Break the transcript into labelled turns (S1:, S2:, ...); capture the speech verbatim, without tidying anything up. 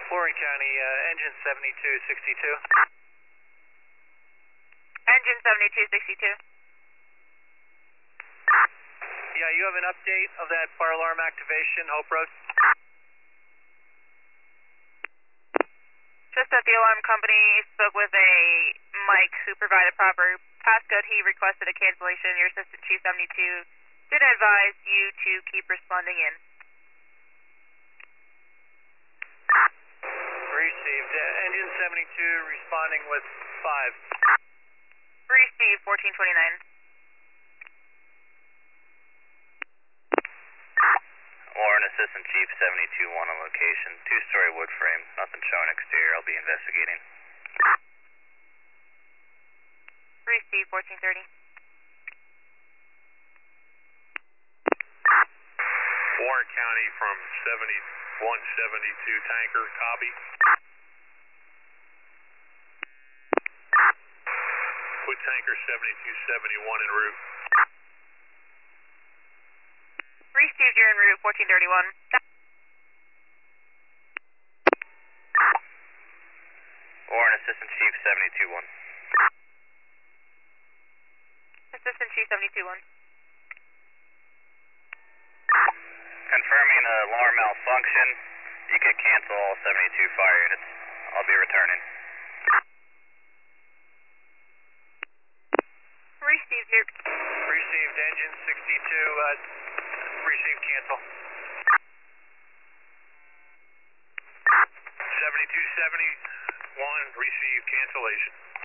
S1: Warren County, uh, engine seventy-two sixty-two.
S2: Engine seventy-two sixty-two.
S1: Yeah, you have an update of that fire alarm activation, Hope Road?
S2: Just that the alarm company spoke with a Mike who provided proper passcode. He requested a cancellation. Your assistant chief seventy-two did advise you to keep responding in.
S1: Received. Uh, engine seventy-two responding with five.
S2: Received fourteen twenty-nine.
S3: Warren, assistant chief seventy-two one on location. Two-story wood frame. Nothing showing exterior. I'll be investigating.
S2: Received fourteen thirty.
S4: Warren County from seventy-one seventy-two tanker, copy. Put tanker seventy-two seventy-one en route.
S2: Received, you're en route fourteen thirty-one.
S3: Warren, assistant chief seventy-two one.
S2: Assistant chief seventy-two one.
S3: Confirming alarm malfunction. You could cancel all seventy-two fire units. I'll be returning.
S2: Received, your...
S1: Received. Engine sixty-two, uh, received cancel.
S4: seventy-two seventy-one, received cancellation.